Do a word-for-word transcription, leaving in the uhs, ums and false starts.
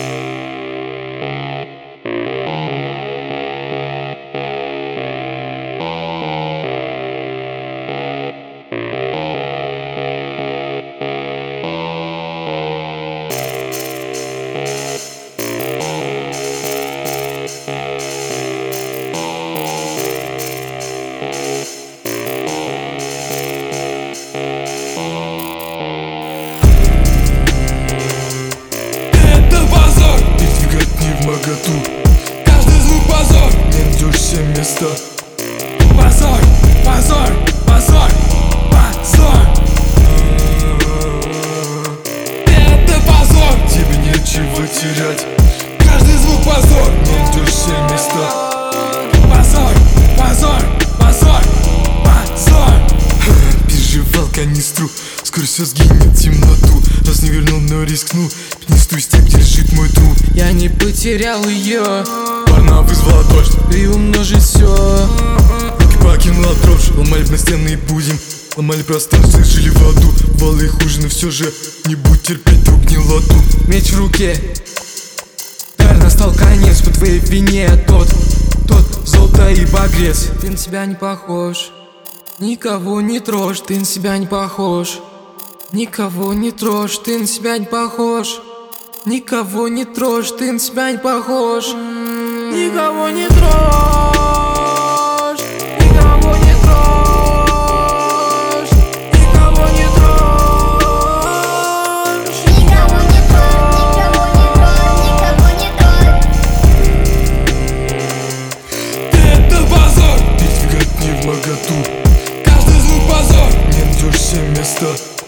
Каждый звук позор, не найдешь все места. Позор, позор, позор, позор. Это позор, тебе нечего терять. Каждый звук позор, не найдешь все места. Позор, позор, позор, позор. Переживал канистру, скоро все сгинет темноту. Раз не вернул, но рискну. Пятнистую степь держит мой труп. Я не потерял ее, Парна вызвала дождь, приумножить все. руки покинула дрожь. Ломали настенные будем, ломали пространство, жили в аду. Бывало и хуже, но все же не будь терпеть друг гнилоту. Меч в руке, наверное, настал конец по твоей вине. Тот, тот, золото и багрец. Ты на себя не похож, никого не трожь. Ты на себя не похож, никого не трожь. Ты на себя не похож, никого не трожь. Ты на себя не похож, никого не трожь. Никого не трожь, никого не трожь. Никого не трожь, никого не трожь, никого не трожь. Это позор, передвигать не в моготу. Каждый звук позор, не найдешь все места.